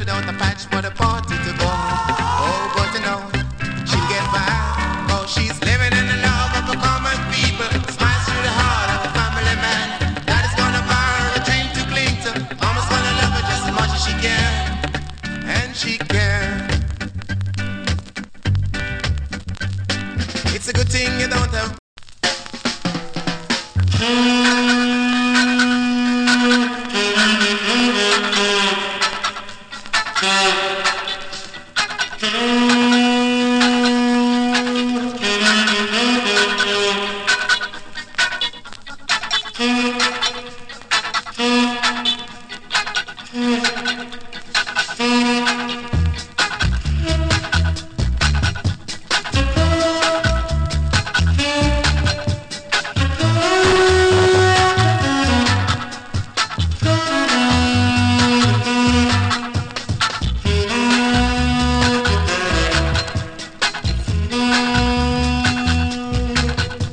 without a patch for the party to go. Oh, but you know, she get by. Oh, she's living in the love of a common people. Smiles through the heart of a family man. That is gonna buy her a dream to cling to. Mama's gonna love her just as much as she can. And she can. It's a good thing you don't have.